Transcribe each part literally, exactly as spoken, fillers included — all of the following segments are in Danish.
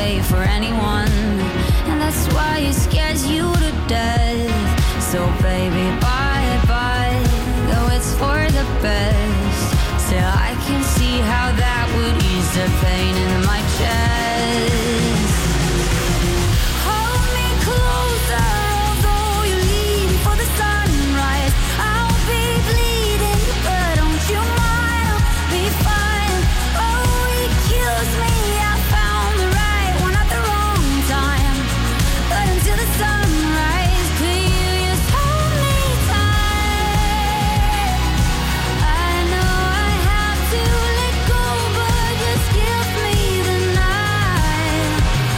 wait for anyone, and that's why it scares you to death. So baby, bye bye, though it's for the best. Still I can see how that would ease the pain in my chest. Hold me closer, although you leave for the sunrise. I'll be bleeding, but don't you mind, I'll be fine. Oh, it kills me, I found the right one at the wrong time. But until the sunrise, could you just hold me tight? I know I have to let go, but just give me the night.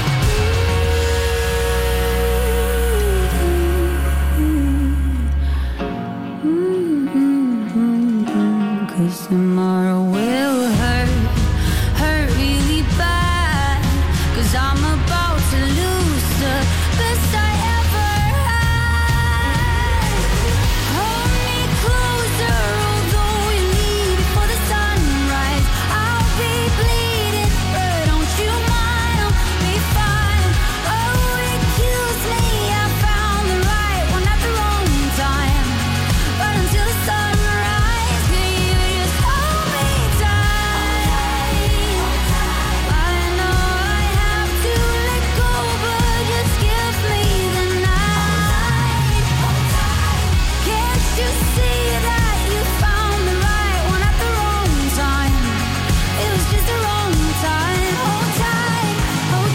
Mm-hmm. 'Cause tomorrow will hurt, hurt really bad. 'Cause I'm about to lose the best I ever had. Hold me closer, although you leave before the sunrise. I'll be bleeding, but don't you mind, I'll be fine. Oh, it kills me, I found the right one at the wrong time. But until the sunrise, could you just hold me tight? I know I have to let go, but just give me the night. Can't you see that you found the right one at the wrong time? It was just the wrong time. Hold tight, hold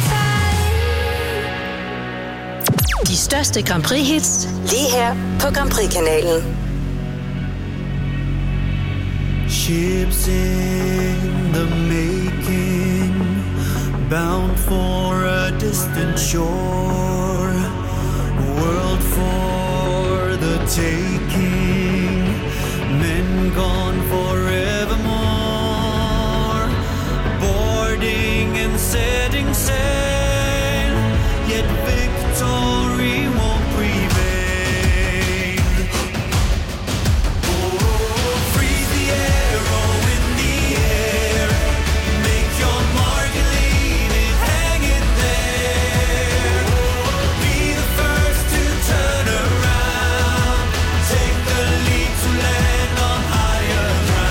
tight. De største Grand Prix-hits lige her på Grand Prix-kanalen. Ships in the making, bound for a distant shore, world for the taking, men gone forevermore, boarding and setting sail, yet victory won't prevail. Freeze the arrow in the air, make your mark and leave it hanging there. Be the first to turn around, take the lead to land on higher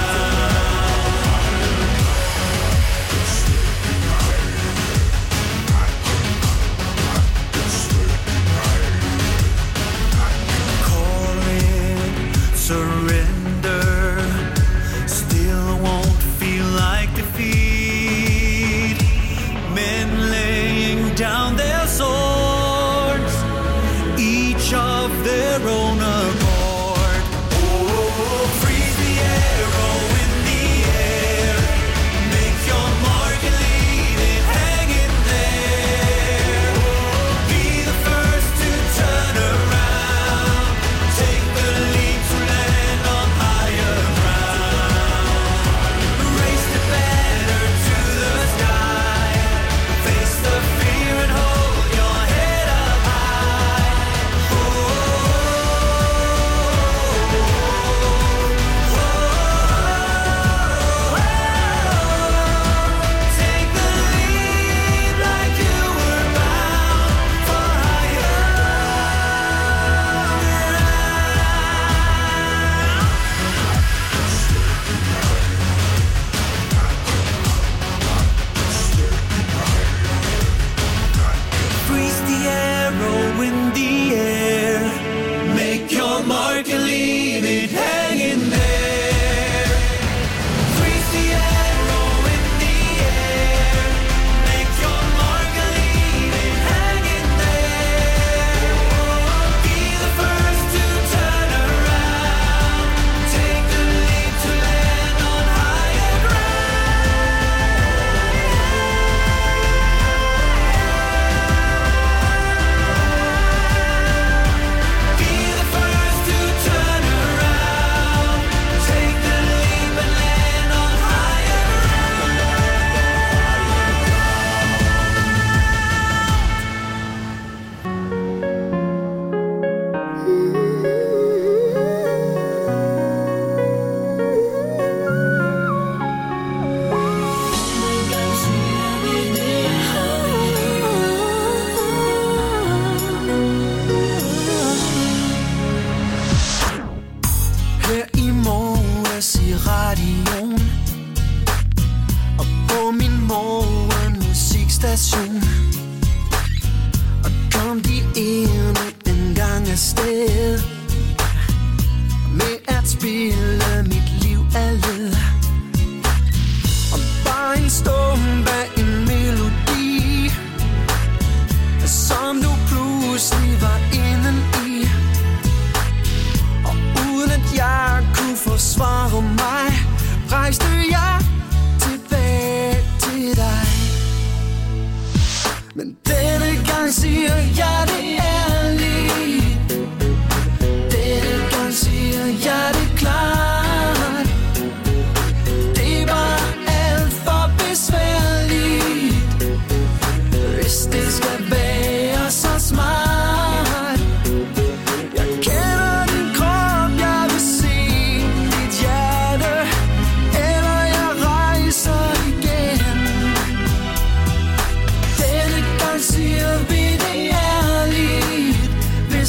ground. Call it surrender, still won't feel like defeat. Men laying down their swords, each of their own accord. Oh, freeze the arrow in the air, make your mark and leave it hanging there. Be the first to turn around, take the lead to land on higher ground. Raise the banner to the sky, face the fear and hold your head up high. Oh,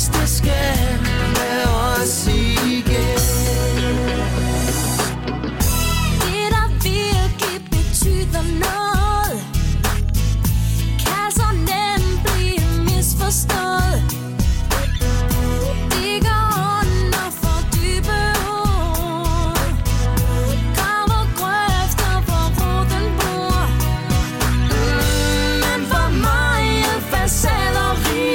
hvis det skal være os igen. Det der virkelig betyder noget, kan så nemt blive misforstået. Det går under for dybe ord, graver grøfter, hvor roden bor. Men for mig er fasaderi,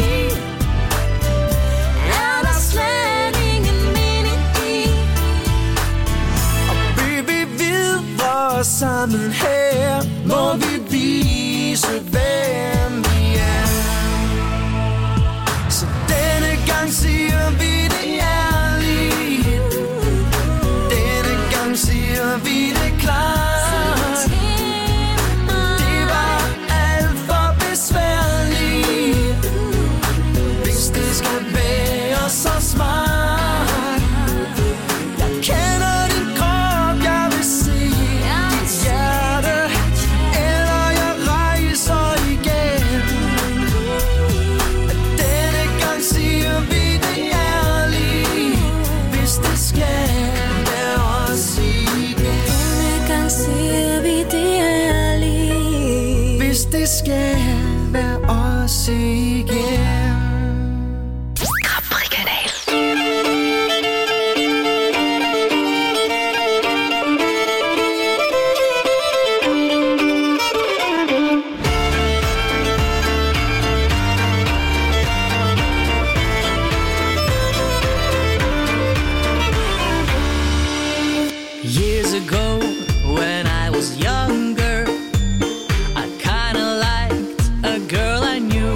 er der slet ingen mening i. Og baby, videre sammen her må vi vise, hvem vi er. Så denne gang siger vi det ærligt, denne gang siger vi det klart. Det var alt for besværligt, hvis det skal være så smart. Jeg kender din krop, jeg vil se dit hjerte, eller jeg rejser igen. Denne gang siger vi det ærligt, hvis det skal være os igen. Denne gang siger vi det ærligt, Hvis det skal være os igen. Kaprikkanal. Years ago, when I was younger, I kinda liked a girl I knew.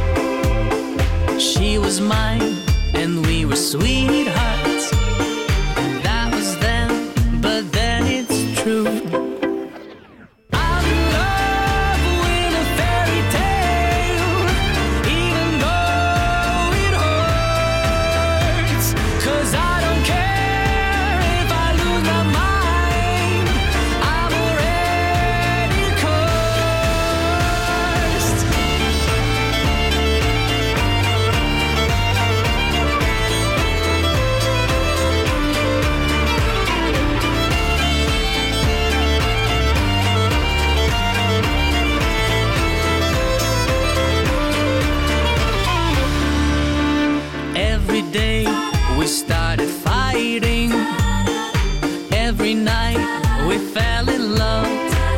She was mine, and we were sweethearts. That was then, but then it's true. I'm in love with a fairy tale, even though it hurts. 'Cause I don't care if I lose my mind, I'm already cursed. Every day we started fighting. Every night we fell in love.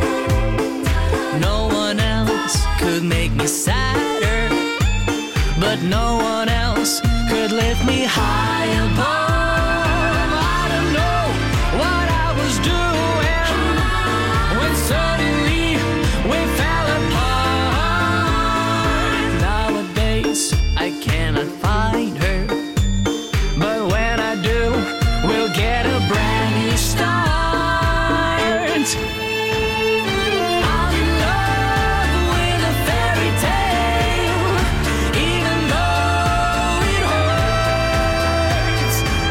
No one else could make me sadder, but no one else could lift me high above. I don't know what I was doing when suddenly we fell apart. Nowadays I cannot find her, but when I do, we'll get a brand new start. I'm in love with a fairy tale, even though it hurts.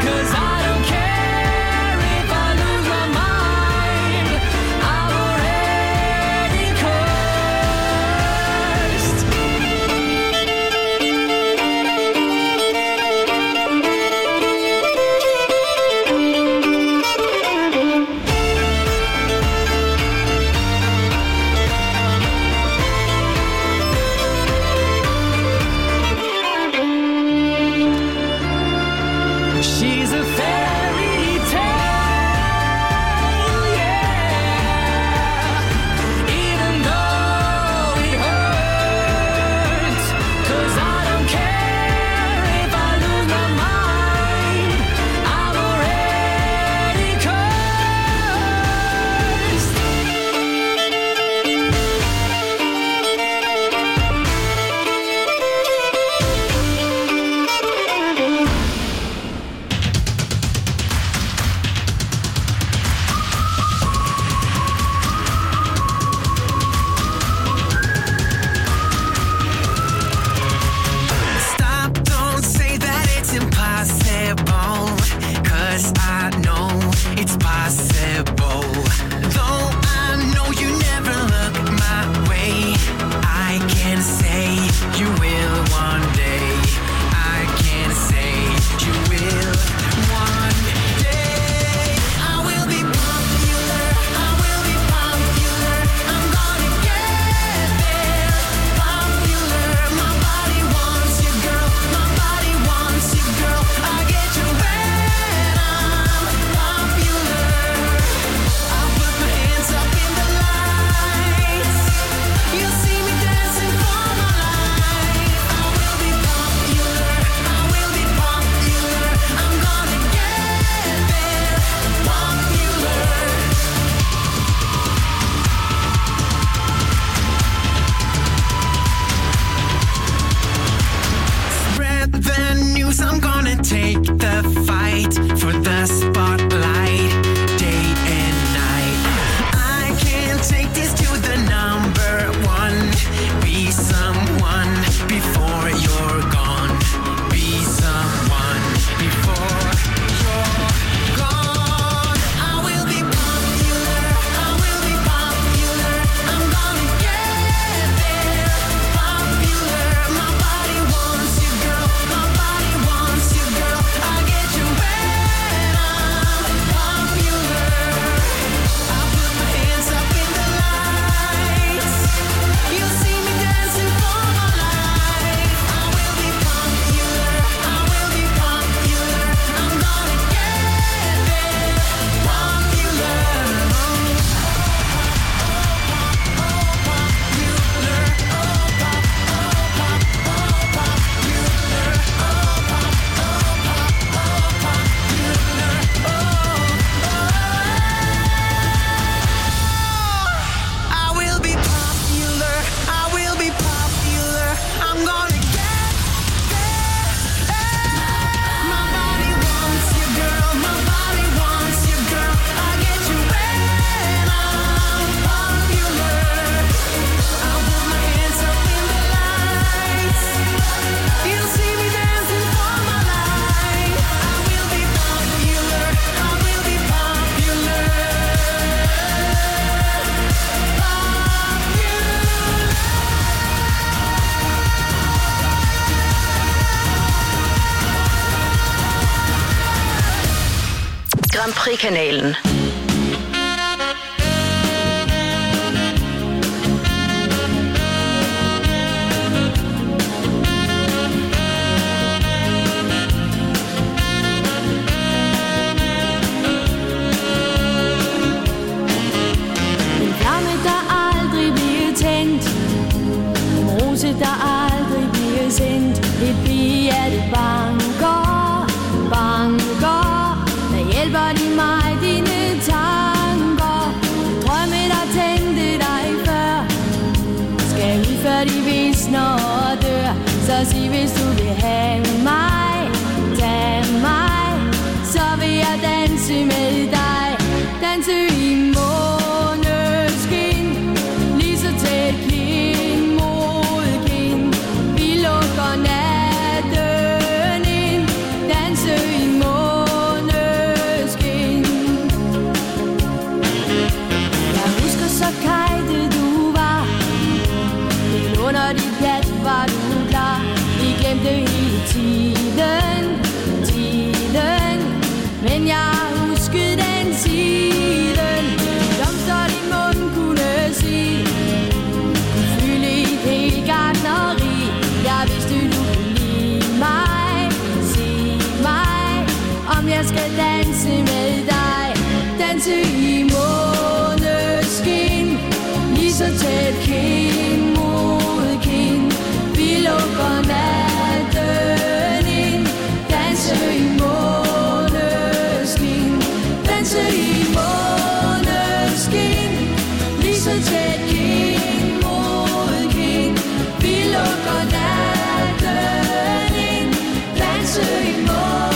Grand Prix-kanalen. Der aldrig bliver sendt. Et hjerte banker, banker. Der hjælper de mig, dine tanker. Drømme, der tændte dig før, skal ud før de visner og dør. Så sig, hvis du vil have mig, tag mig, så vil jeg danse med dig. Danse i måneskin, lige så tæt kind mod kind. Vi lukker natten ind, danse i måneskin. Jeg husker så kajte du var, helt under dit pjat var du klar. Vi glemte hele tiden, tiden, men jeg huskede den siden. Blomster din mund kunne sige, kunne fylde et helt gartneri. Jeg vidste du kunne lide mig, sig mig, om jeg skal danse med dig. Danse i måneskin, lige så tæt kind mod kind. Vi lukker natten ind, danse i måneskin. Danse i måneskin, lige så tæt kind mod kind. Vi lukker natten ind, danse i måneskin.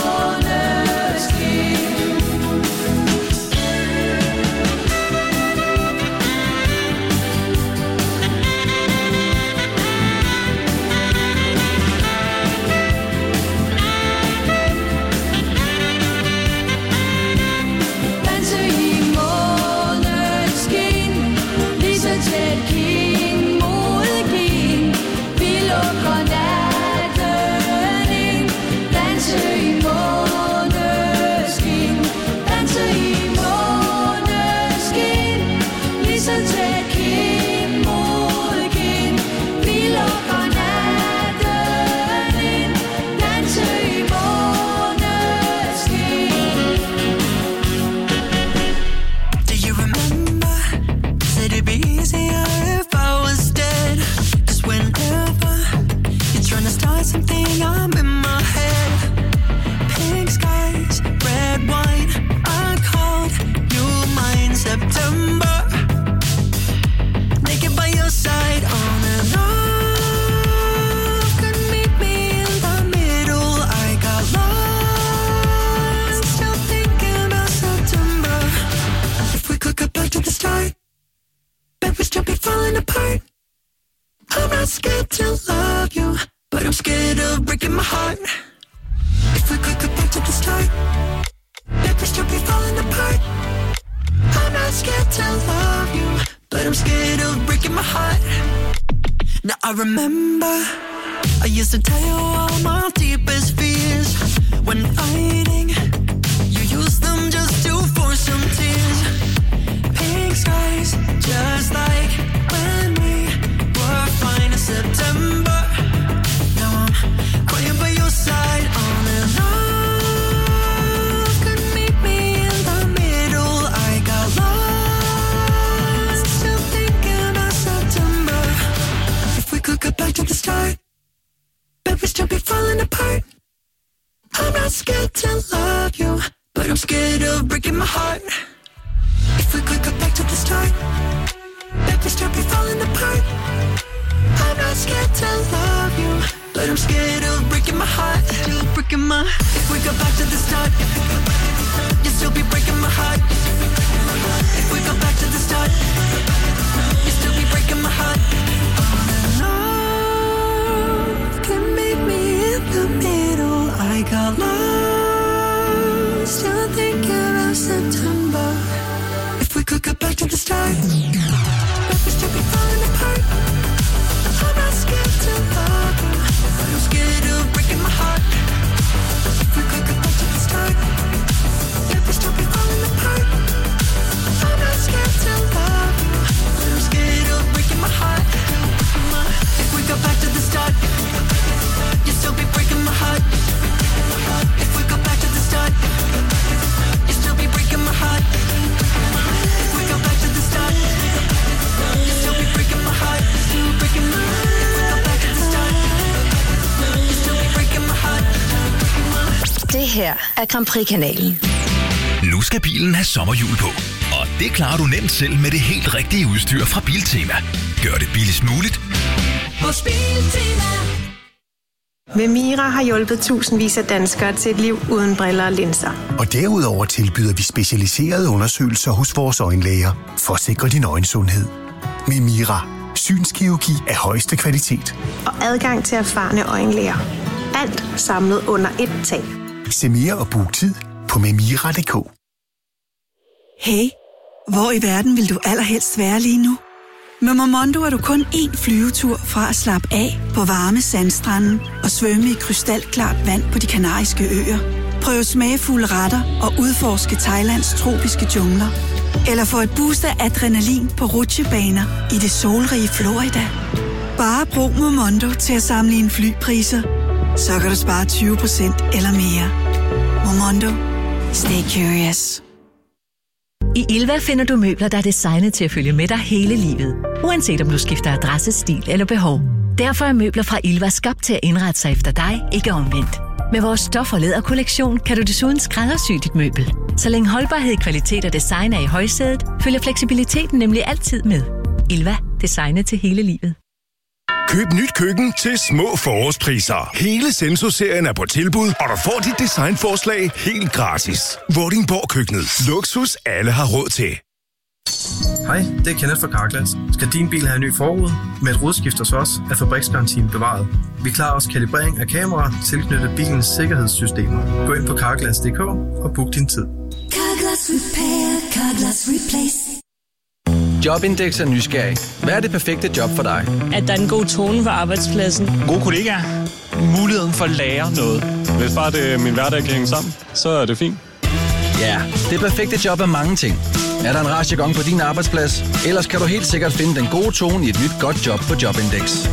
Danse i måneskin, lige så tæt kind mod kind. Vi lukker natten ind, danse i måneskin. Danse i måneskin, lige så tæt kind mod kind. Vi lukker natten ind, danse i måneskin. Do you remember? Said it'd be easier if I was dead. Cause whenever you're trying to start something, I'm in my head. Pink skies, red wine, I called you mine. September, naked by your side, on and off. Couldn't meet me in the middle, I got lost. Still thinking about September. If we could go back to the start, bet we'd still be falling apart. I'm not scared to love you, but I'm scared of breaking my heart. If we could go back to the start, bet we'd still be falling apart. I'm not scared to love you, but I'm scared of breaking my heart. Now I remember I used to tell you all my deepest fears. When fighting, you used them just to force some tears. Pink skies, just like when we were fine in September. Now I'm crying by your side, on and off. Couldn't meet me in the middle, I got lost. Still thinking about September. If we could go back to the start, bet we'd still be falling apart. I'm not scared to love you, but I'm scared of breaking my heart. If we could go back to the start, bet we'd still be falling apart. I'm not scared to love you, but I'm scared of breaking my heart. Still breaking my. If we go back to the start, you'll still be breaking my heart. If we go back to the start, you'll still be breaking my heart. On and off, can meet me in the middle. I got lost, still thinking about September. If we could go back to the start, but we still be falling apart. I'm not scared to love you, but I'm scared of breaking my heart. If we could go back to the start, but we still be falling Det her er Grand Prix-kanalen. Nu skal bilen have sommerhjul på. Og det klarer du nemt selv med det helt rigtige udstyr fra Biltema. Gør det billigst muligt hos Biltema. Memira har hjulpet tusindvis af danskere til et liv uden briller og linser. Og derudover tilbyder vi specialiserede undersøgelser hos vores øjenlæger for at sikre din øjensundhed. Memira. Synskirurgi af højeste kvalitet. Og adgang til erfarne øjenlæger. Alt samlet under ét tag. Se mere og book tid på memira punktum d k. Hey, hvor i verden vil du allerhelst være lige nu? Med Momondo er du kun én flyvetur fra at slappe af på varme sandstrande og svømme i krystalklart vand på De Kanariske Øer. Prøv smagfulde retter og udforske Thailands tropiske jungler. Eller få et boost af adrenalin på rutsjebaner i det solrige Florida. Bare brug Momondo til at sammenligne flypriser, så kan du spare tyve procent eller mere. Momondo. Stay curious. I Ilva finder du møbler, der er designet til at følge med dig hele livet. Uanset om du skifter adresse, stil eller behov. Derfor er møbler fra Ilva skabt til at indrette sig efter dig, ikke omvendt. Med vores stof- og læderkollektion kan du desuden skræddersy dit møbel. Så længe holdbarhed, kvalitet og design er i højsædet, følger fleksibiliteten nemlig altid med. Ilva. Designet til hele livet. Køb nyt køkken til små forårspriser. Hele Senso-serien er på tilbud, og du får dit designforslag helt gratis. Vordingborg Køkkenet. Luksus alle har råd til. Hej, det er Kenneth fra Carglass. Skal din bil have en ny forrude? Med et rodskift hos os er fabriksgarantien bevaret. Vi klarer også kalibrering af kameraer tilknyttet bilens sikkerhedssystemer. Gå ind på carglass punktum d k og book din tid. Carglass Repair, Carglass Replace. Jobindex er nysgerrig. Hvad er det perfekte job for dig? At der er en god tone på arbejdspladsen. Gode kollegaer. Muligheden for at lære noget. Hvis bare det, min hverdag kan hænge sammen, så er det fint. Ja, det perfekte job er mange ting. Er der en rastjegon på din arbejdsplads? Ellers kan du helt sikkert finde den gode tone i et nyt godt job på Jobindex.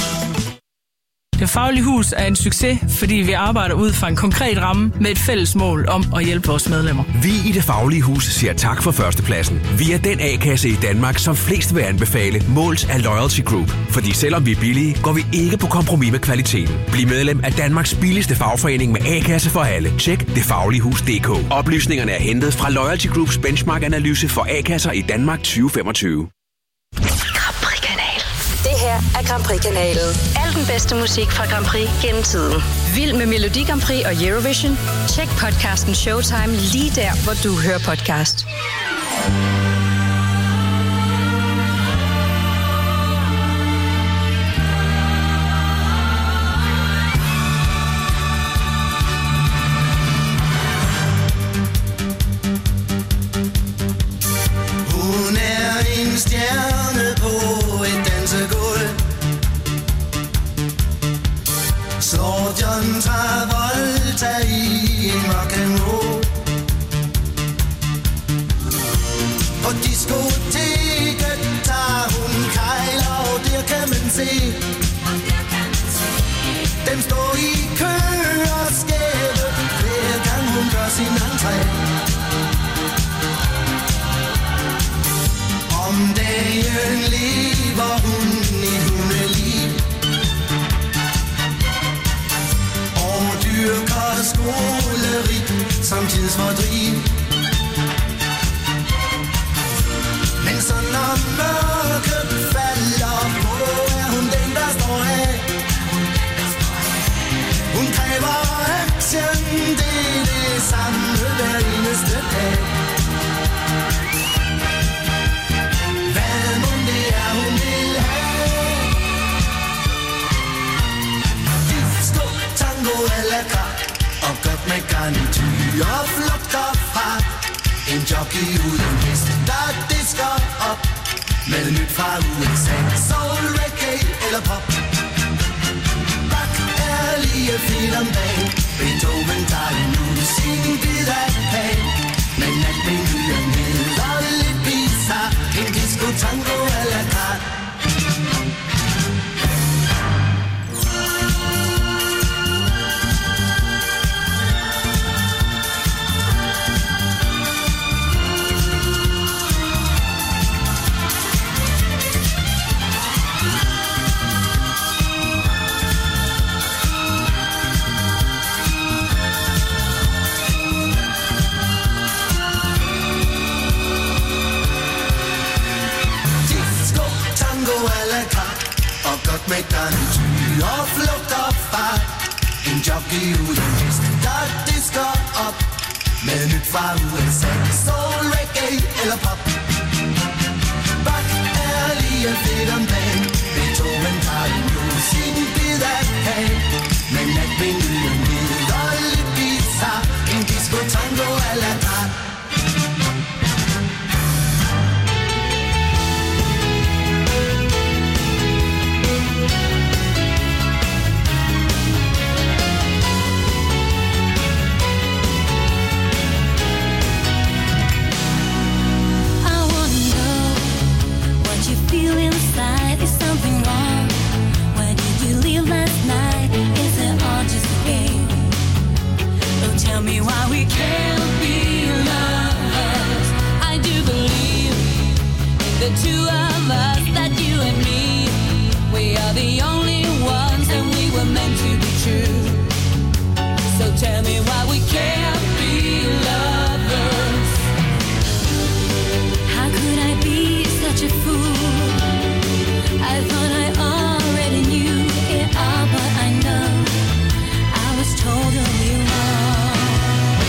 Det Faglige Hus er en succes, fordi vi arbejder ud fra en konkret ramme med et fælles mål om at hjælpe vores medlemmer. Vi i Det Faglige Hus siger tak for førstepladsen. Vi er den A-kasse i Danmark, som flest vil anbefale, målt af Loyalty Group. Fordi selvom vi er billige, går vi ikke på kompromis med kvaliteten. Bliv medlem af Danmarks billigste fagforening med A-kasse for alle. Tjek det faglige hus punktum d k. Oplysningerne er hentet fra Loyalty Groups benchmark-analyse for A-kasser i Danmark tyve femogtyve. Det her er Grand Prix-kanalen. Al den bedste musik fra Grand Prix gennem tiden. Vild med Melodi Grand Prix og Eurovision? Tjek podcasten Showtime lige der, hvor du hører podcast. Hun er en stjerne på et dansegulv. Slår John Travolta i en rock'n'roll. På diskoteket tager hun kejler, og der kan man se dem står i kø og skæve, hver gang hun gør sin entré. Om dagen lever hun i hundeliv og dyrker skoleri som tidsfordriv. Men så når mørket falder på, er hun den, der står af. Hun kræver action, det er det samme hver eneste dag. Hvad må det er, hun vil have? Disco, tango eller krak, og godt med garnityr og flugter fra en jockey uden hest, der disker op med nyt fra U S A. Soul, reggae eller pop, Bach er lige fedt om dagen. Beethoven tager en musik, bid af kage, men alt menuer ned og lidt bizarre. En disco, tango eller krak. Drikker en ty og flugter fra en jockey uden hest, der disker op med nyt fra U S A. Soul, reggae eller pop. Bach er lige fedt om dagen. Beethoven har nu sin bid af kage. Men natvinden ned og lidt guitar. En disco tango a la carte. Feel inside, is something wrong? Where did you leave last night? Is it all just a game? Don't tell me why we can't be lovers. I do believe in the two of us, that you and me. We are the only ones, and we were meant to be true. So tell me why we can't be lovers. How could I be such a fool? I thought I already knew it all, but I know I was totally wrong.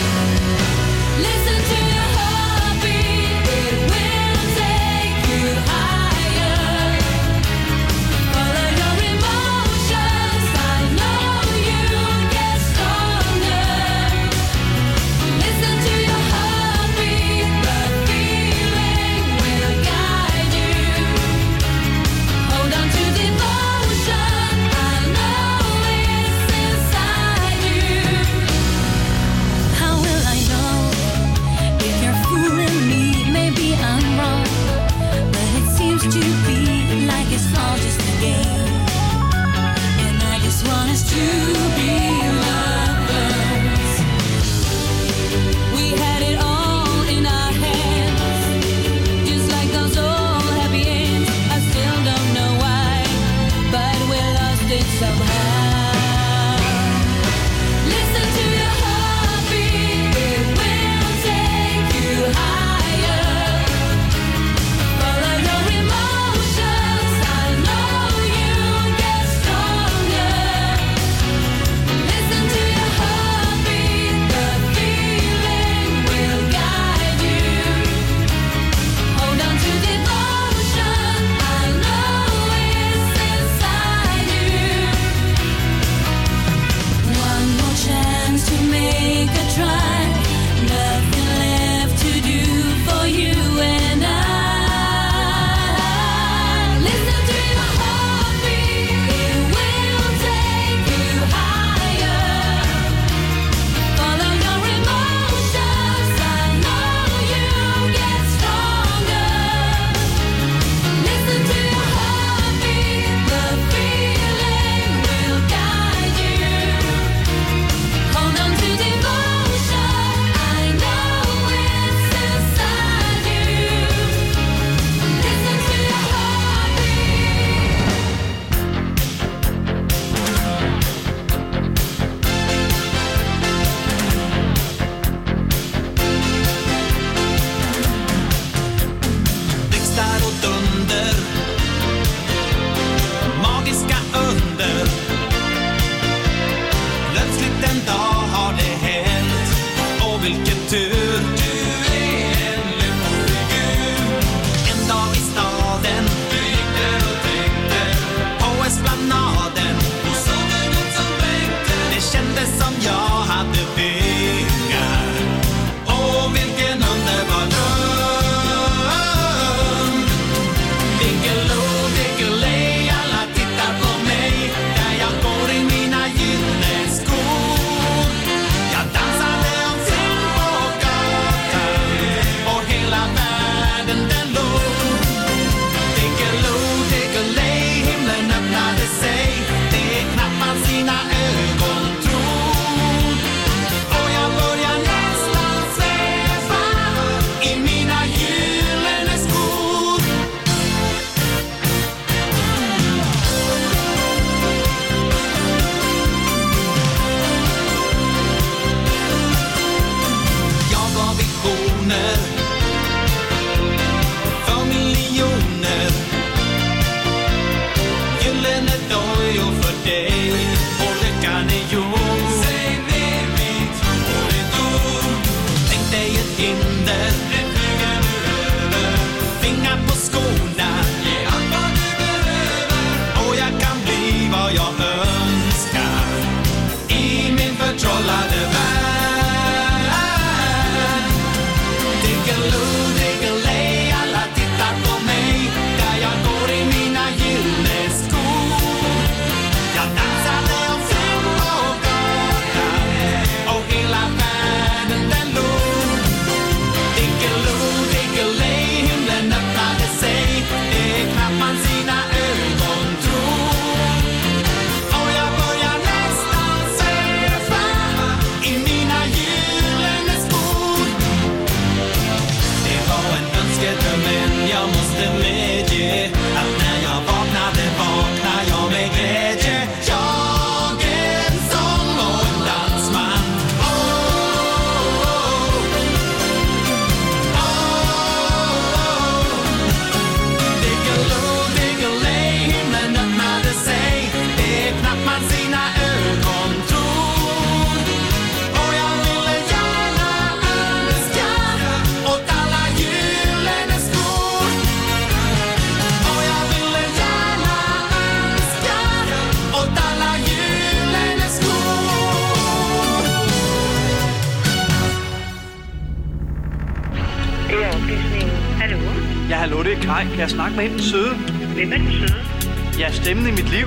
Ja, hallo, det er Kai. Kan jeg snakke med hende søde? Hvem er den søde? Ja, stemmen i mit liv.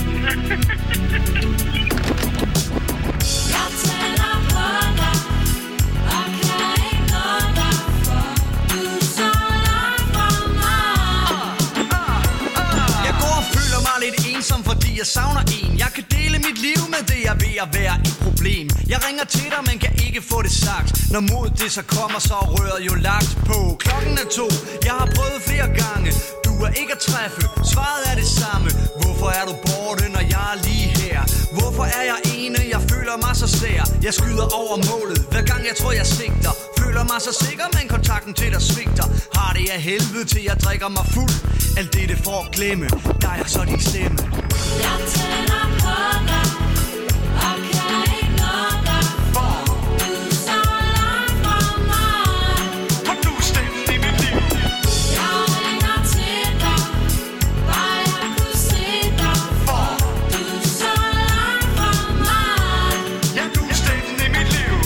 Ensom, fordi jeg savner en. Jeg kan dele mit liv med det, jeg ved at være et problem. Jeg ringer til dig, men kan ikke få det sagt. Når mod det så kommer, så er røret jo lagt på. Klokken er to, jeg har prøvet flere gange. Du er ikke at træffe, svaret er det samme. Hvorfor er du borte, når jeg er lige her? Hvorfor er jeg ene, jeg føler mig så sær? Jeg skyder over målet, hver gang jeg tror jeg sigter. Føler mig så sikker, men kontakten til dig svigter. Har det af helvede til jeg drikker mig fuld. Alt det det for at glemme, dig er så din stemme. Jeg tænder på dig, og kan ikke nå dig, for du er så langt fra mig. For du er stemmen i mit liv. Jeg ringer til dig, bare jeg kunne se dig, for du er så langt fra mig. Ja, du er stemmen i mit liv.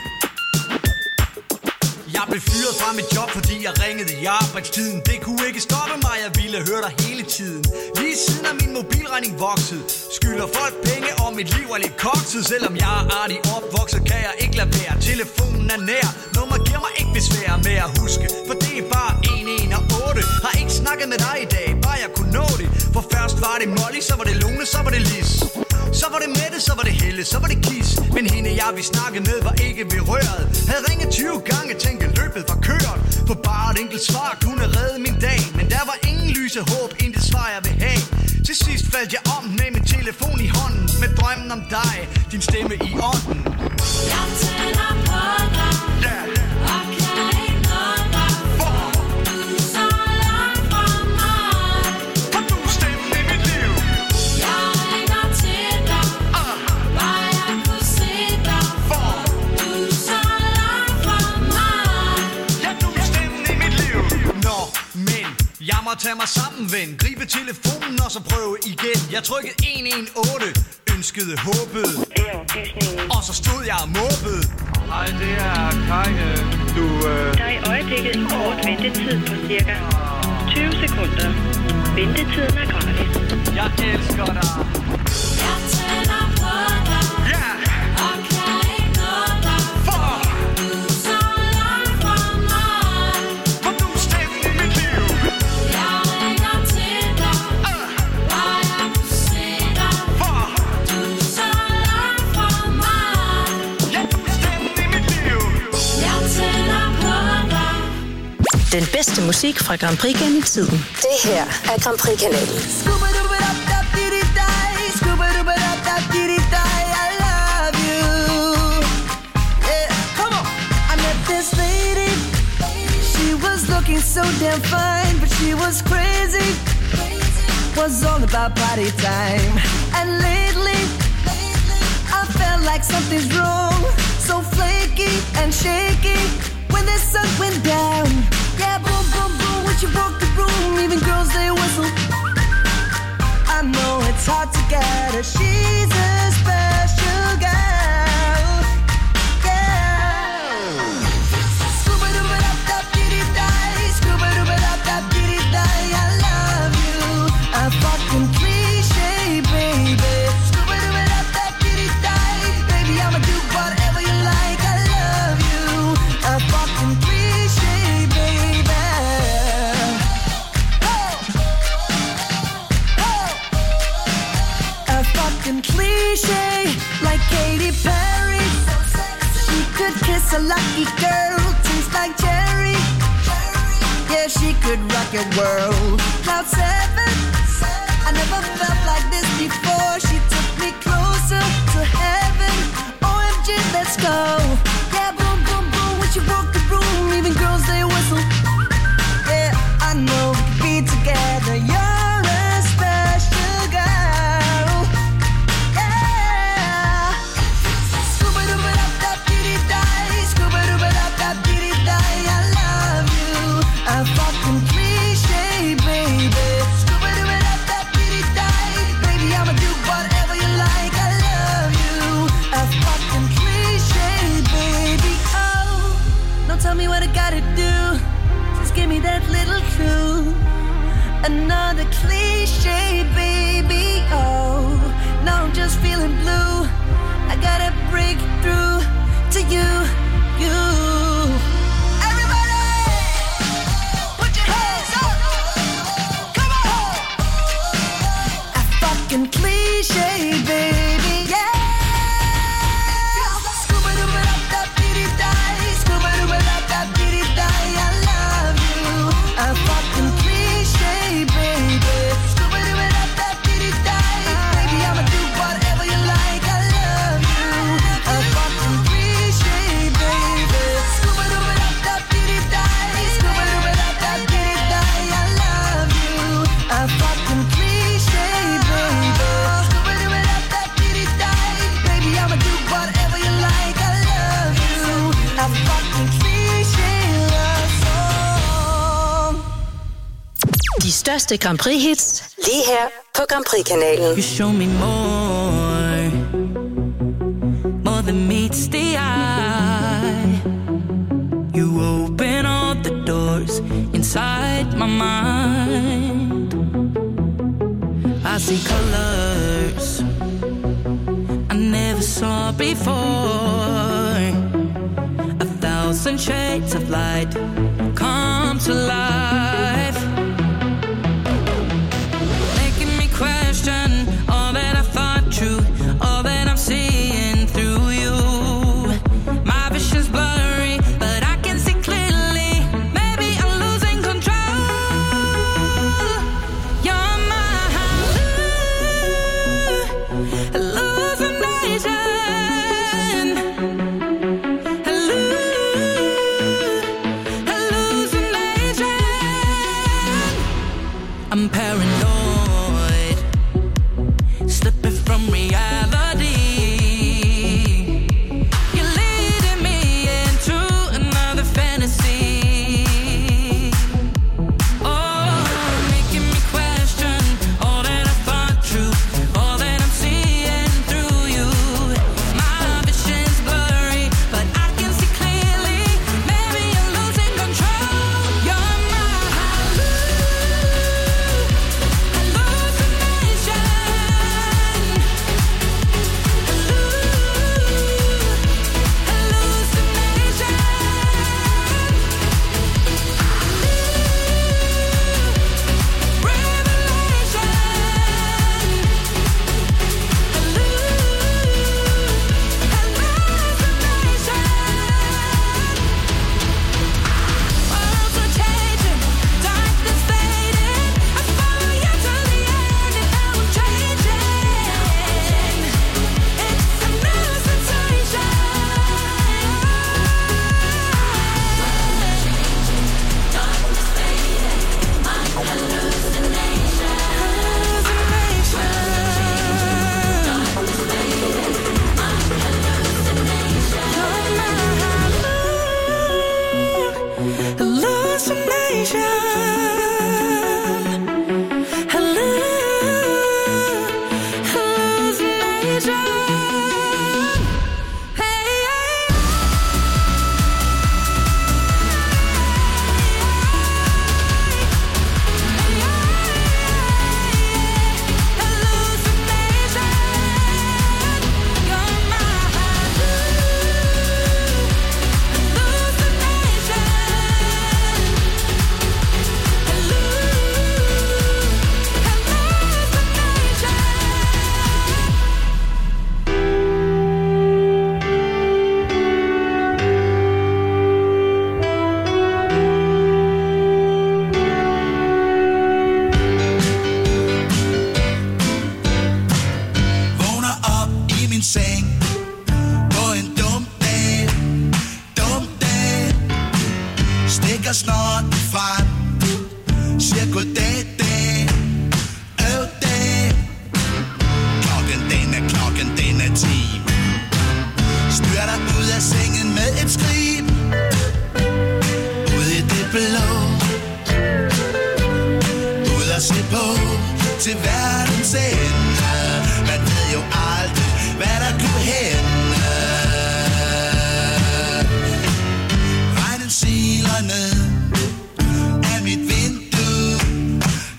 Jeg blev fyret fra mit job, fordi jeg ringede i arbejdstiden. Det kunne ikke stoppe mig, jeg ville høre dig hele tiden. Lige siden er min mobilregning vokset. Skylder folk penge, og mit liv er lidt kokset. Selvom jeg er artig opvokset, kan jeg ikke lade være. Telefonen er nær, nummer giver mig ikke besvær med at huske. For det er bare en en og otte. Har ikke snakket med dig i dag, bare jeg kunne nå det. For først var det Molly, så var det Lone, så var det Lis. Så var det Mette, så var det Helle, så var det Kis. Men hende jeg vi snakke med var ikke ved røret. Havde ringet tyve gange, tænkte løbet var kørt. For bare et enkelt svar kunne redde min dag. Men der var ingen lyse håb, intet svar jeg vil have. Til sidst faldt jeg om med min telefon i hånden. Med drømmen om dig, din stemme i ånden. Jeg tænder på dig, yeah. Og kan ikke nå dig, for du er så langt fra mig. For du er stemmen i mit liv. Jeg ringer til dig, uh. bare jeg kunne se dig, for du er så langt fra mig. Ja, du er stemmen i mit liv. Nå, men jeg må tage mig sammen, ven. Gribe telefonen og så prøve igen. Jeg trykkede en en otte, ønskede, håbede. Og så stod jeg og måbede. Hej, det er Kai. Du... Øh... Der er i øjeblikket en kort ventetid på cirka tyve sekunder. Ventetiden er gratis. Jeg elsker dig. Jeg tænder på dig, yeah. Og kan ikke nå dig, for du er så langt fra mig. For du er stemmen i mit liv. Jeg ringer til dig, uh. bare jeg kunne se dig, for du er så langt fra mig. Ja, du er stemmen i mit liv. Jeg tænder på dig. Den bedste musik fra Grand Prix gennem tiden. Det her er Grand Prix-kanalen. I love you. Yeah, come on. I met this lady. She was looking so damn fine, but she was crazy. Was all about party time. And lately, I felt like something's wrong. So flaky and shaky when the sun went down. Yeah, boom, boom, boom, when she broke the room, even girls they whistle. I know it's hard to get her. She's a special girl. Yeah. Scuba-dooba-dop-dop-dee-dee-die, scuba-dooba-dop-dop-dee-dee-die. I love you. A fucking cliche, baby. Scuba-dooba-dop-dop-dee-dee-die. Baby, I'ma do whatever you like. I love you. A fucking cliche, baby. A fucking cliche, like Katy Perry. She could kiss a lucky girl, tastes like cherry. Yeah, she could rock your world. Cloud seven, I never felt like this before. She took me closer to heaven. O M G, let's go. Yeah, boom, boom, boom, when she broke the room, even girls they whistle. Yeah, I know we could be together. You're a special girl. Yeah. Scuba-dooba-dop-dop-dee-dee-die, scuba-dooba-dop-dop-dee-dee-die. I love you. A fucking cliche, baby. Scuba-dooba-dop-dop-dee-dee-die. Baby, I'ma do whatever you like. I love you. another cliche, baby. Oh, no, I'm just feeling blue. I gotta break through to you, you. Everybody, put your hands up. Come on. A fucking cliche, baby. Yeah. Scuba-dooba-da-da-dee-dee-die. Scuba-dooba-da-da-dee-dee-die. I love you. A fucking cliche, baby. Scuba-dooba-da-da-dee-dee-die. Baby, I'ma do whatever you like. I love you. A fucking cliche, baby. Scuba-dooba-da-da-dee-dee-die. Scuba-dooba-da-da-dee-dee-die. I love you. A fucking cliche, baby. Scuba-dooba-da-da-dee-dee-die. Baby, I'ma do whatever you like. I love you. A fucking cliche love song. De største Grand Prix hits lige her på Grand Prix-kanalen. You show me more, more than meets the eye. You open all the doors inside my mind. I see colors I never saw before. A thousand shades of light come to life, making me question all that I thought true, all that I'm seeing through you. My vision's blurry, but I can see clearly. Maybe I'm losing control. You're my hallucination, hallucination. I'm paranoid, slipping from reality. You're leading me into another fantasy. Oh, making me question all that I thought true, all that I'm seeing through you. My vision's blurry, but I can see clearly. Maybe I'm losing control. You're my stikker snart frem. Siger goddag, dag, øv dag. Klokken den er, klokken den er ti. Styrter ud af sengen med et skrig. Ud i det blå. Ud at se på til verdens ende. Man ved jo aldrig, hvad der kunne hænde. Regnen siler ned af mit vindue.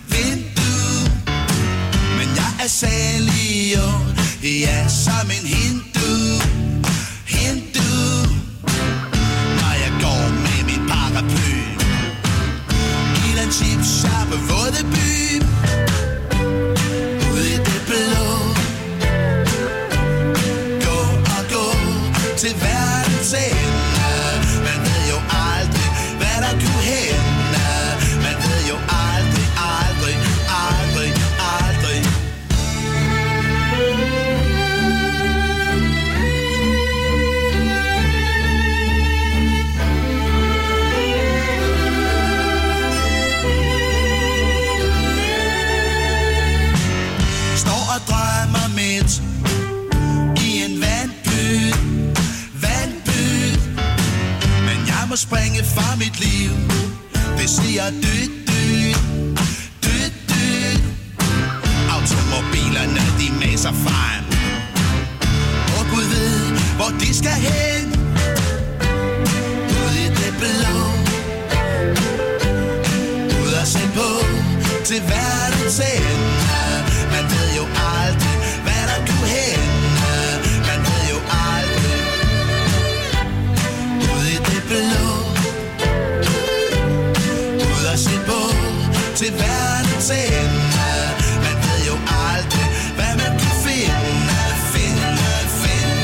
springe fra mit liv. Det siger dyt, dyt, dyt, dyt. Automobilerne, de maser frem. Og Gud ved, hvor de skal hen. Ud i det blå. Ud og se på til verdens ende. Man ved jo aldrig, hvad der kunne hende. Man ved jo aldrig. Ud i det blå. Ud og se på til verdens ende. Man ved jo aldrig, hvad man kan finde. Finde, finde.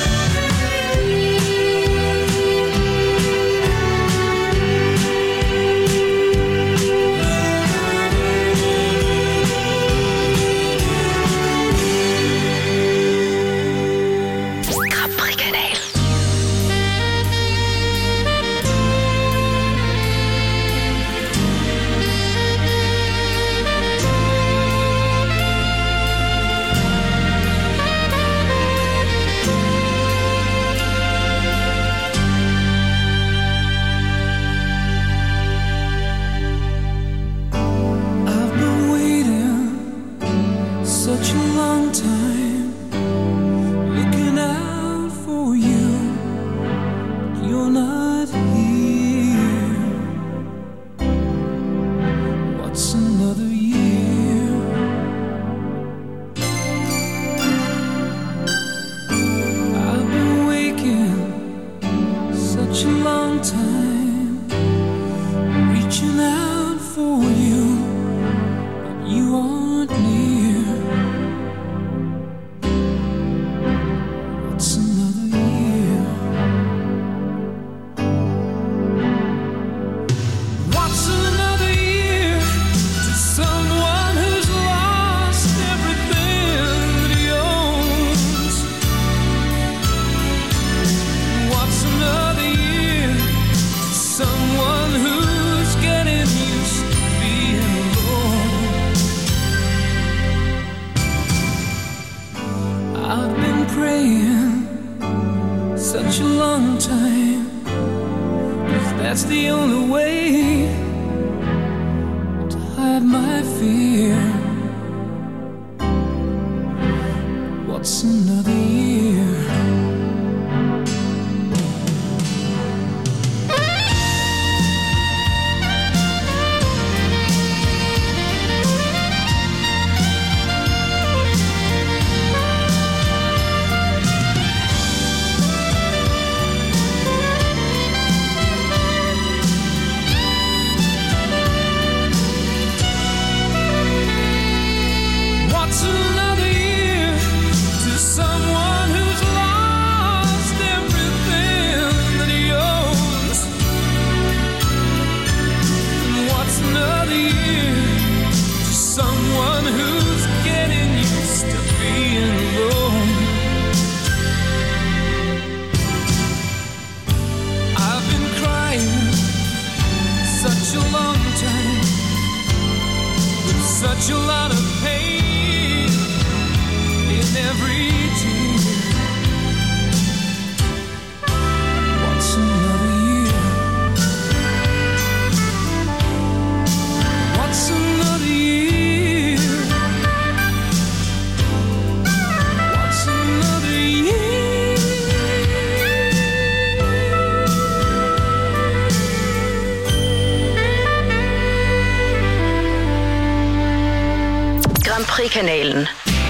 Kanalen.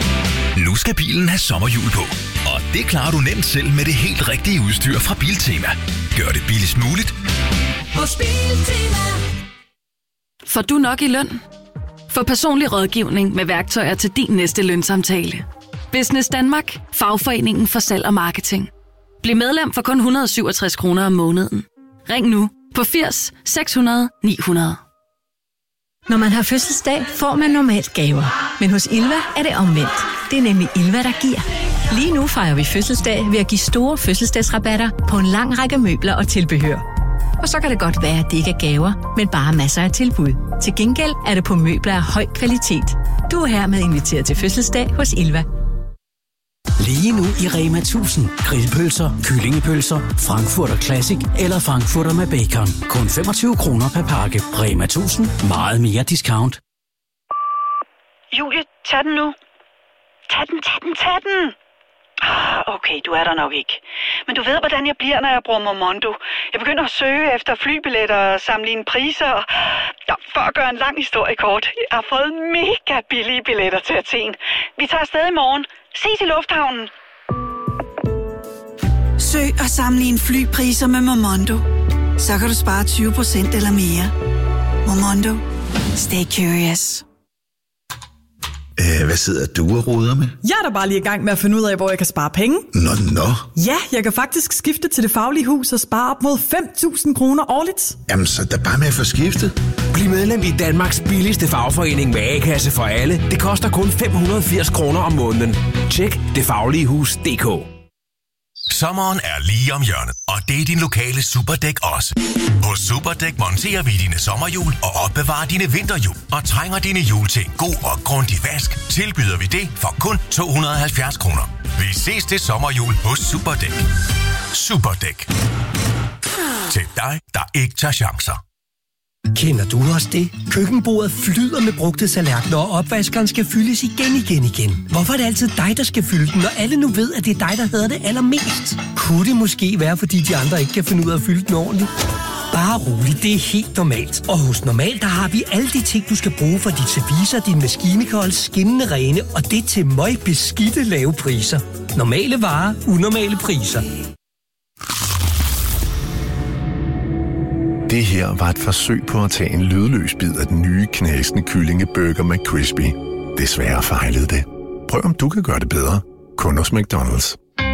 Nu skal bilen have sommerhjul på, og det klarer du nemt selv med det helt rigtige udstyr fra Biltema. Gør det billigst muligt hos Biltema. Får du nok i løn? Få personlig rådgivning med værktøjer til din næste lønsamtale. Business Danmark, fagforeningen for salg og marketing. Bliv medlem for kun et hundrede og syvogtres kroner om måneden. Ring nu på firs seks hundrede ni hundrede. Når man har fødselsdag, får man normalt gaver. Men hos Ilva er det omvendt. Det er nemlig Ilva, der giver. Lige nu fejrer vi fødselsdag ved at give store fødselsdagsrabatter på en lang række møbler og tilbehør. Og så kan det godt være, at det ikke er gaver, men bare masser af tilbud. Til gengæld er det på møbler af høj kvalitet. Du er hermed inviteret til fødselsdag hos Ilva. Lige nu i Rema tusind. Grillpølser, kyllingepølser, Frankfurter Classic eller Frankfurter med bacon. Kun femogtyve kroner per pakke. Rema tusind. Meget mere discount. Julie, tag den nu. Tag den, tag den, tag den. Ah, okay, du er der nok ikke. Men du ved, hvordan jeg bliver, når jeg bruger Momondo. Jeg begynder at søge efter flybilletter og sammenligne priser. Og... Ja, for at gøre en lang historie kort. Jeg har fået mega billige billetter til Athen. Vi tager afsted i morgen. Ses i lufthavnen. Søg og sammenlign flypriser med Momondo. Så kan du spare tyve procent eller mere. Momondo. Stay curious. Æh, hvad sidder du og roder med? Jeg er da bare lige i gang med at finde ud af, hvor jeg kan spare penge. Nå, nå. Ja, jeg kan faktisk skifte til Det Faglige Hus og spare op mod fem tusind kroner årligt. Jamen, så er der bare med at få skiftet. Bliv medlem i Danmarks billigste fagforening med A-kasse for alle. Det koster kun fem hundrede og firs kroner om måneden. Tjek det faglige hus punktum d k. Sommeren er lige om hjørnet, og det er din lokale Superdæk også. Hos Superdæk monterer vi dine sommerhjul og opbevarer dine vinterhjul. Og trænger dine hjul til en god og grundig vask, tilbyder vi det for kun to hundrede og halvfjerds kroner. Vi ses til sommerhjul hos Superdæk. Superdæk. Til dig, der ikke tager chancer. Kender du også det? Køkkenbordet flyder med brugte tallerkener, og opvaskeren skal fyldes igen, igen, igen. Hvorfor er det altid dig, der skal fylde den, når alle nu ved, at det er dig, der hedder det allermest? Kunne det måske være, fordi de andre ikke kan finde ud af at fylde den ordentligt? Bare rolig, det er helt normalt. Og hos Normal, der har vi alle de ting, du skal bruge for dit service, din maskinikold, skinnende rene, og det til møg beskidte lave priser. Normale varer, unormale priser. Det her var et forsøg på at tage en lydløs bid af den nye knasende kyllingeburger McCrispy. Desværre fejlede det. Prøv om du kan gøre det bedre. Kun hos McDonald's.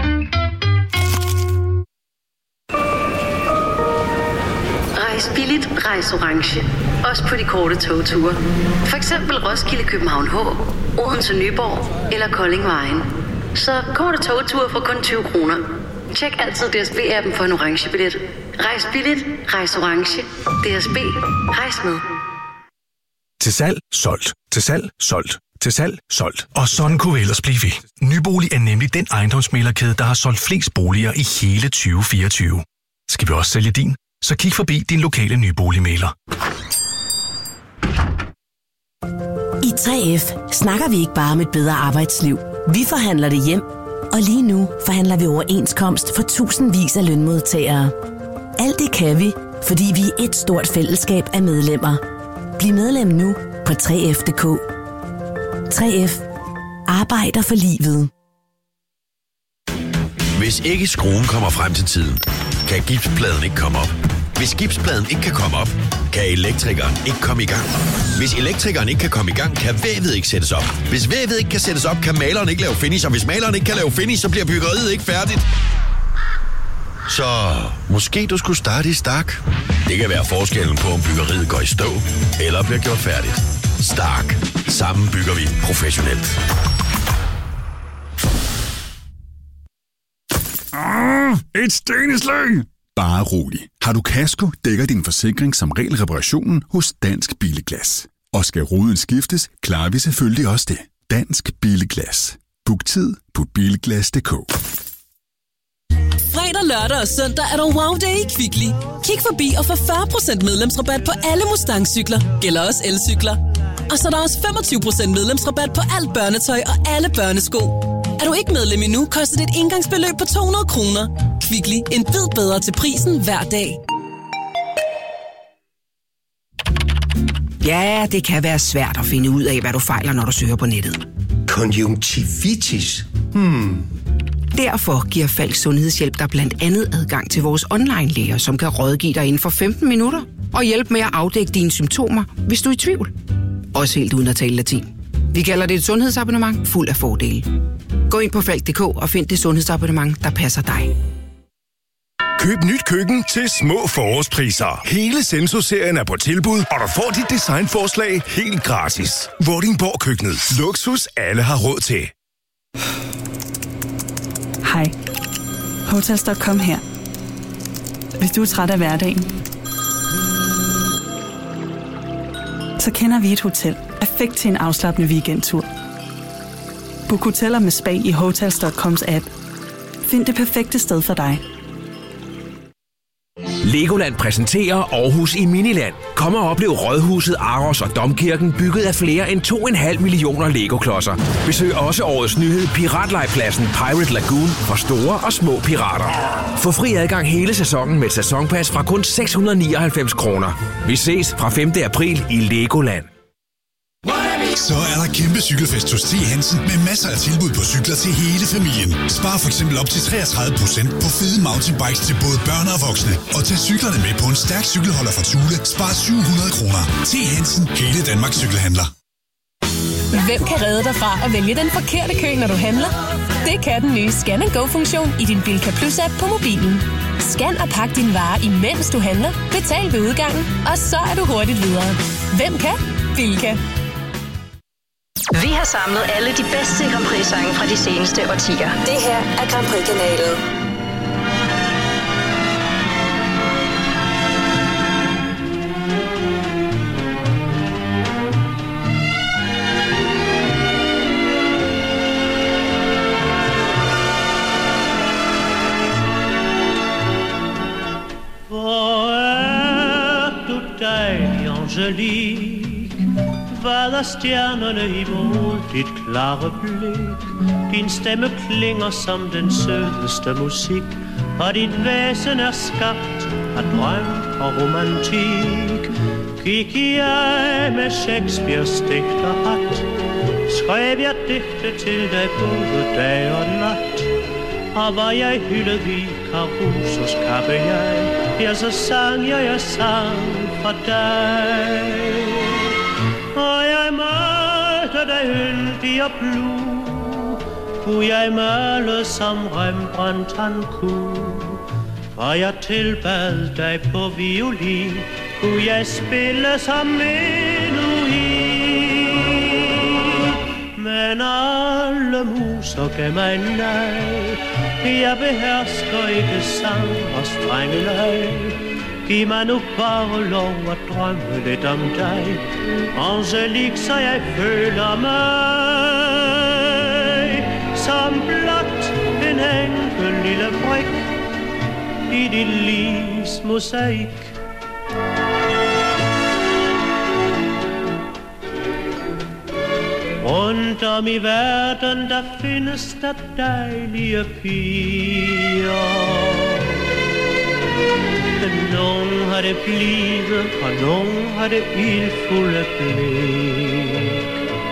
Rejs billigt, rejs orange. Også på de korte togture. For eksempel Roskilde, København H, Odense, Nyborg eller Kolding Vejen. Så korte togture for kun tyve kroner. Tjek altid D S B-appen for en orange billet. Rejs billigt, rejs orange. D S B, rejs med. Til salg, solgt. Til salg, solgt. Til salg, solgt. Og sådan kunne vi ellers blive ved. Nybolig er nemlig den ejendomsmæglerkæde, der har solgt flest boliger i hele tyve fireogtyve. Skal vi også sælge din? Så kig forbi din lokale nyboligmægler. I tre F snakker vi ikke bare om et bedre arbejdsliv. Vi forhandler det hjem. Og lige nu forhandler vi overenskomst for tusindvis af lønmodtagere. Alt det kan vi, fordi vi er et stort fællesskab af medlemmer. Bliv medlem nu på tre F punktum d k. tre F arbejder for livet. Hvis ikke skruen kommer frem til tiden, kan gipspladen ikke komme op. Hvis gipspladen ikke kan komme op, kan elektrikeren ikke komme i gang. Hvis elektrikeren ikke kan komme i gang, kan vævet ikke sættes op. Hvis vævet ikke kan sættes op, kan maleren ikke lave finish. Og hvis maleren ikke kan lave finish, så bliver byggeriet ikke færdigt. Så måske du skulle starte i Stark. Det kan være forskellen på, om byggeriet går i stå eller bliver gjort færdigt. Stark. Sammen bygger vi professionelt. Ah, et steneslag! Bare rolig. Har du kasko, dækker din forsikring som regel reparationen hos Dansk Bilglas. Og skal ruden skiftes, klarer vi selvfølgelig også det. Dansk Bilglas. Book tid på bilglas punktum d k. Fredag, lørdag og søndag er der wow day i Kvickly. Kig forbi og få fyrre procent medlemsrabat på alle Mustang-cykler. Gælder også elcykler. Og så er der også femogtyve procent medlemsrabat på alt børnetøj og alle børnesko. Er du ikke medlem endnu, koster det et engangsbeløb på to hundrede kroner. Kvickly, en bid bedre til prisen hver dag. Ja, det kan være svært at finde ud af, hvad du fejler, når du søger på nettet. Konjunktivitis? Hmm. Derfor giver Falk Sundhedshjælp dig blandt andet adgang til vores online-læger, som kan rådgive dig inden for femten minutter og hjælpe med at afdække dine symptomer, hvis du er i tvivl. Også helt uden at tale latin. Vi kalder det et sundhedsabonnement fuld af fordele. Gå ind på falk punktum d k og find det sundhedsabonnement, der passer dig. Køb nyt køkken til små forårspriser. Hele Senso-serien er på tilbud, og du får dit designforslag helt gratis. Vordingborg Køkkenet. Luksus alle har råd til. Hej. Hotels punktum com her. Hvis du er træt af hverdagen, så kender vi et hotel perfekt til en afslappende weekendtur. Book hoteller med spa i hotels punktum coms app. Find det perfekte sted for dig. Legoland præsenterer Aarhus i Miniland. Kom og oplev Rådhuset, Aros og Domkirken, bygget af flere end to komma fem millioner Lego-klodser. Besøg også årets nyhed, Piratlejpladsen Pirate Lagoon, for store og små pirater. Få fri adgang hele sæsonen med et sæsonpas fra kun seks hundrede og nioghalvfems kroner. Vi ses fra femte april i Legoland. Så er der kæmpe cykelfest hos T. Hansen med masser af tilbud på cykler til hele familien. Spar for eksempel op til treogtredive procent på fede mountainbikes til både børn og voksne. Og tag cyklerne med på en stærk cykelholder fra Thule. Spar syv hundrede kroner. T. Hansen, hele Danmarks cykelhandler. Hvem kan redde dig fra at vælge den forkerte kø, når du handler? Det kan den nye Scan and Go-funktion i din Bilka Plus-app på mobilen. Scan og pak dine varer, imens du handler. Betal ved udgangen, og så er du hurtigt videre. Hvem kan? Bilka. Vi har samlet alle de bedste Grand Prix-sange fra de seneste årtier. Det her er Grand Prix-kanalen. Hvor er du dejlig, Angelique? Hvad er stjernerne imod dit klare blik? Din stemme klinger som den sødeste musik, og dit væsen er skabt af drøm og romantik. Gik jeg med Shakespeares digterhat, skrev jeg digte til dig både dag og nat. Og var jeg hyldet i Carusos kappe jeg, ja, så sang jeg, jeg sang for dig. Og jeg malte dig yndig og blue, kunne jeg male som Rembrandt han kunne. Og jeg tilbad dig på violin, kunne jeg spille som menuhin. Men alle muser gav mig nej, jeg behersker ikke sang og strenge leg. Giv mig nu bare lov at drømme lidt om dig, Angelique, så jeg føler mig som blot en enkel lille brik i dit livs mosaik. Rundt om i verden, der findes der dejlige piger. Nogen har det blide, og nogen har det ildfulde blik.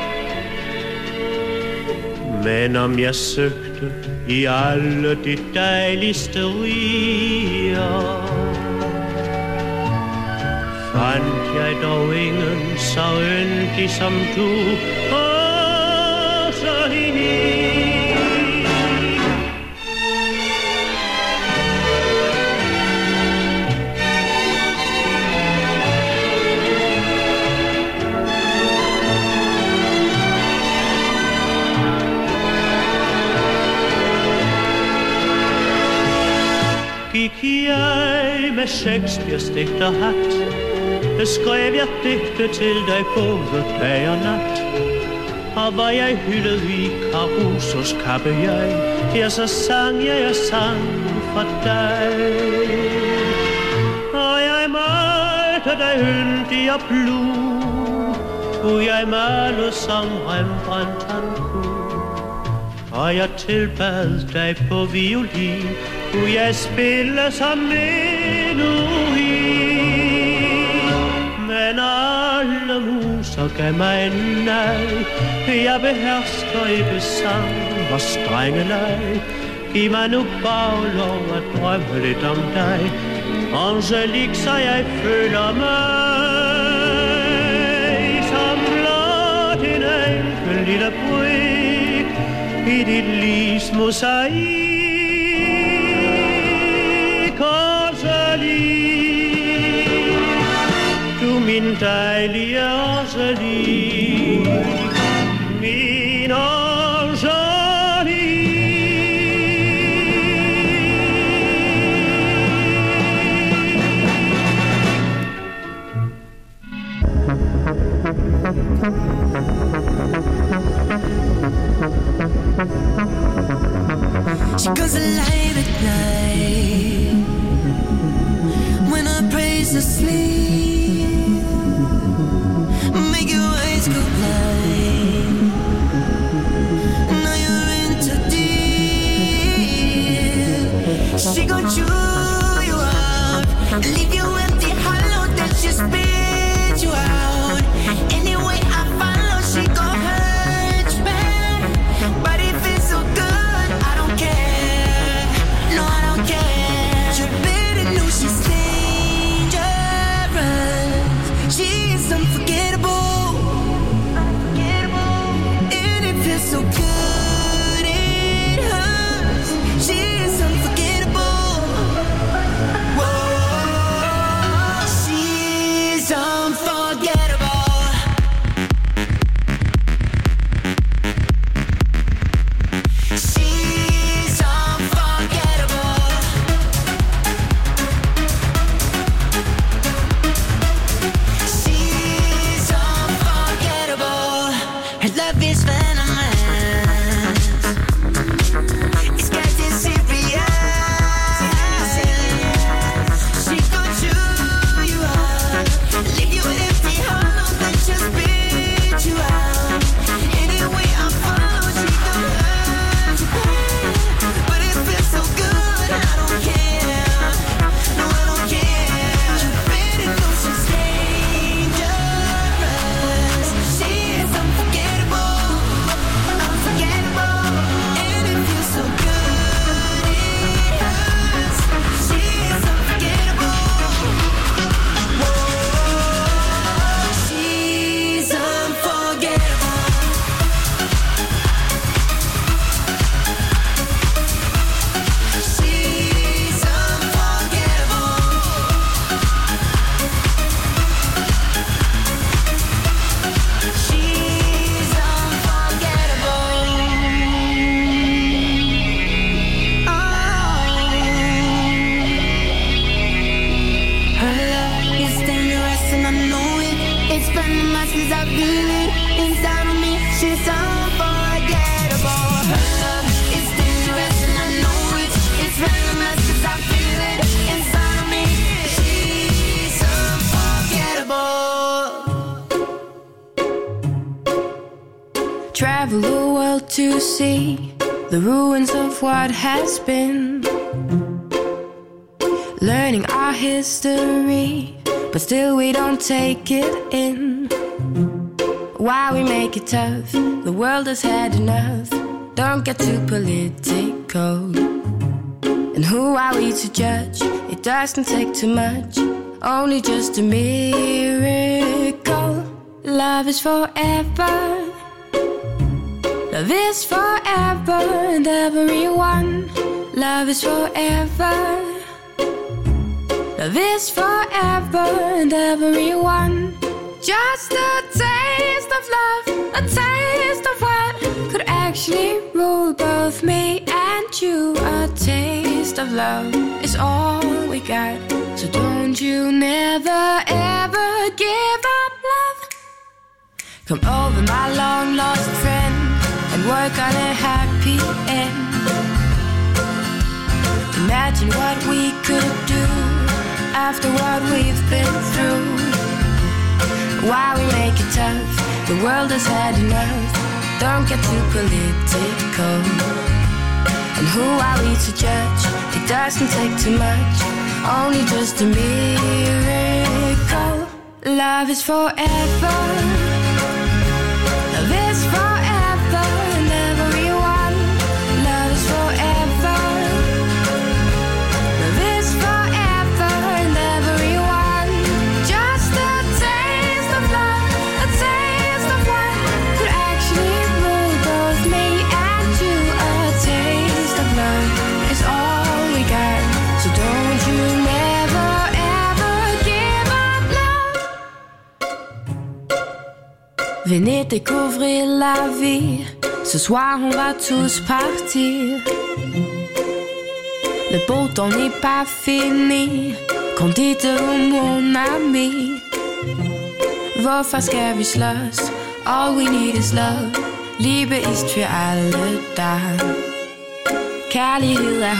Men om jeg søgte i alle de dejligste riger, fandt jeg dog ingen så yndig som du, og så hende. Gik jeg med Shakespeares digterhat, skrev jeg digte til dig både dag og nat. Og var jeg hyldet i Carusos kappe jeg, ja, så sang jeg, jeg sang for dig. Og jeg malte dig yndig og blue, kunne jeg male som Rembrandt han kunne. Og jeg tilbad dig på violin, kunne jeg spille som menuhin. Men alle muser gav mig nej, jeg behersker ikke sang og strenge leg. Giv mig nu bare lov at drømme lidt om dig, Angelique, så jeg føler mig som blot en enkel lille brik i dit livs mosaik. Du min dejlige Angelique, min Angelique. she's asleep. Make your eyes go blind. Now you're in too deep. She gon' chew you up, leave you empty, hollow, then she spit you out. Anyway I follow, she gon' hurt you bad. But if it's so good, I don't care. No, I don't care. You better know she's dangerous. She is unforgettable. And it feels so good, it hurts. She is unforgettable. Whoa, she's unforgettable. She's unforgettable. She's unforgettable. Her love is venomous. It's getting serious. She gon' chew you up, leave you empty, hollow, then just spit you out. Anyway I follow, she gon' hurt you bad. But it feels so good, I don't care. No, I don't care. You better know she's dangerous. She is unforgettable, unforgettable. And it feels so good, it hurts. She is unforgettable. Whoa, she's unforgettable. She's unforgettable. She's unforgettable. Oh. Her love is dangerous and I know it. It's venomous 'cause I feel it inside of me. She's unforgettable. Her love is dangerous and I know it. It's venomous 'cause I feel it inside of me. She's unforgettable. Travel the world to see the ruins of what has been. Learning our history, but still we don't take it in. Why we make it tough? The world has had enough. Don't get too political. And who are we to judge? It doesn't take too much, only just a miracle. Love is forever. Love is forever and everyone. Love is forever. Love is forever and everyone. Just a taste of love, a taste of what could actually rule both me and you. A taste of love is all we got, so don't you never ever give up love. Come over, my long lost friend, and work on a happy end. Imagine what we could do after what we've been through. Why we make it tough? The world has had enough. Don't get too political. And who are we to judge? It doesn't take too much, only just a miracle. Love is forever. Love is forever and everyone. Love is forever. Love is forever and everyone. Just a taste of love, a taste of what could actually rule both me and you. A taste of love is all we got, so don't you never ever give up love. Venez découvrir la vie. Ce soir on va tous partir. Le beau temps n'est pas fini. Kom dit mon ami. Hvorfor skal vi slås? All we need is love. Liebe ist für alle da. Kærlighed er